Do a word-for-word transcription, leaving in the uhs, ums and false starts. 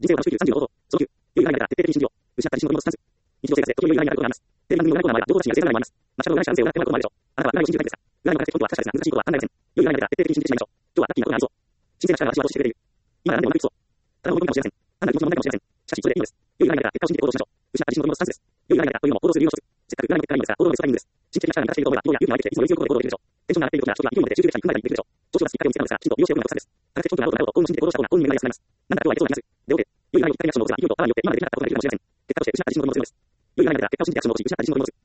人生を楽しく生きるさんじゅうの方法、そのきゅう、余裕がないなら徹底的に信じよう。失った自信の取り戻すさんじゅう。日常生活で時々余裕がないなることがあります。テレビ番組のないコーナーは、情報発信が正確な場合もあります。また、社会のない人生を占ってもらうこともあるでしょう。あなたは占いを信じるタイプですか？占いの形本当は確かですが、難しいことは考えません。余裕がないなら徹底的に信じてしまいましょう。今日はラッキーなことがありそう。新鮮な力が私を後押ししてくれている。今なら何でもうまくいきそう。ただの驚きかもしれません。単なる気持ちの問題かもしれません。しかし、それでいいのです。余裕がないなら結果を信じて行動しましょう。失った自信の取り戻すチャンスです。余裕がないならというのも行動する理由の一つ。せっかく占いの結果がいいのですが、行動のベストタイミングです。神経的な力が味方していると思えば、今や勇気が湧いてきて、いつも要求行動で行動できるでしょう。テンションが上がっている時は、人が勢いを持って集中したり考えたりできるでしょう。調子がきっかけを見つけたのですが、きちんと利用しておくのがコツです。形本当なるとなると、幸運を信じて行動した方が幸運に巡りやすくなります。なんだか今日はやりそうな気がする。で、OK。余裕がないをきっかけにアクションを起こすが、勢いとパワーによって今までできなかったことができるかもしれません。結果として失った自信を取り戻すのです。余裕がないなら結果を信じてアクションを起こし、失った自信を取り戻す。